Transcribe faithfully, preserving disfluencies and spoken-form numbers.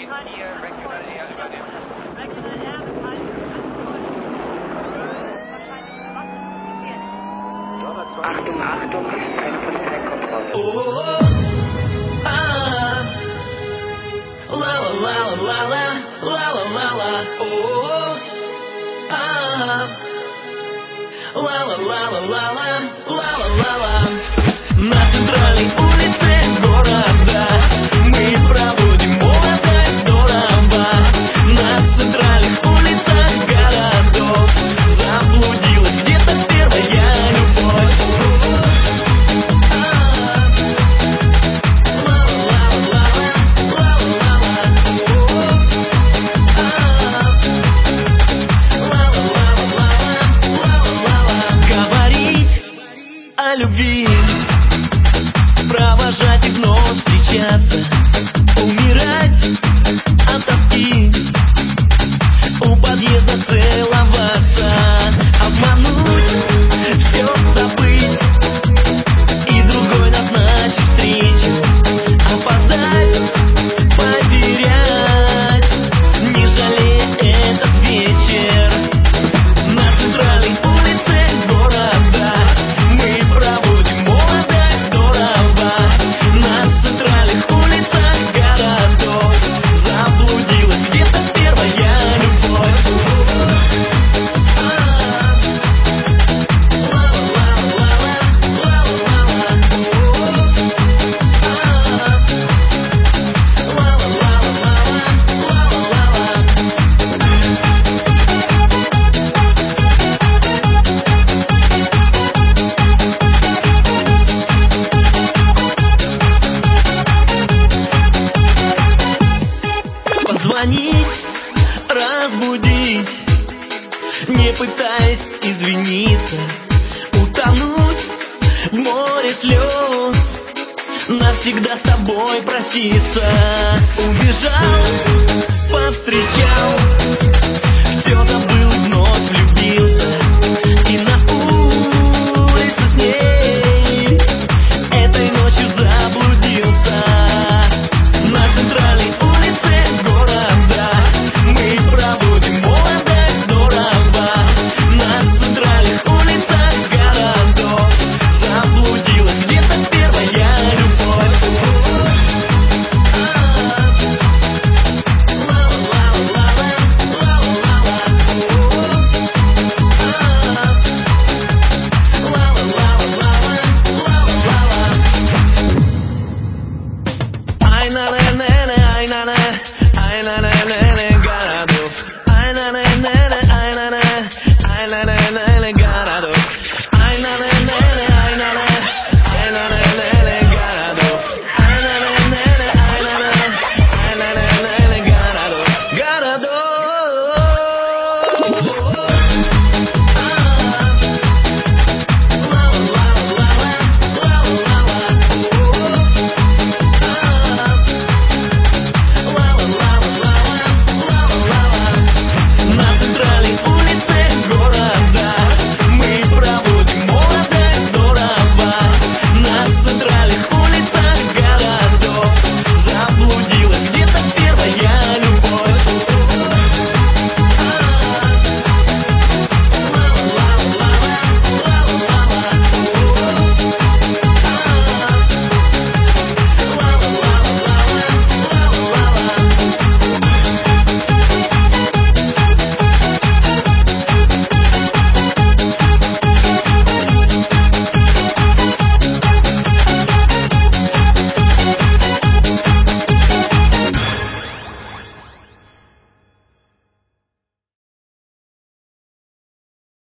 Achtung, Achtung, keine Polizeikontrolle. Oh, ah, la la la la la la la la la. Oh, ah, la la la la la la la la la la. На центральной улице города мы проводим молодость здорово. На центральных улицах городов заблудилась где-то первая любовь. О любви, провожать и вновь встречаться, умирать от тоски, у подъезда целоваться, обмануть, все забыть и другой назначить встречу, опоздать, потерять, не жалея этот вечер. На центральной улице города мы проводим молодость здорово. На центральных улицах городов заблудилась где-то первая любовь. Позвонить, разбудить, не пытаясь извиниться, утонуть в море слез, навсегда с тобой проститься. Убежал, повстречал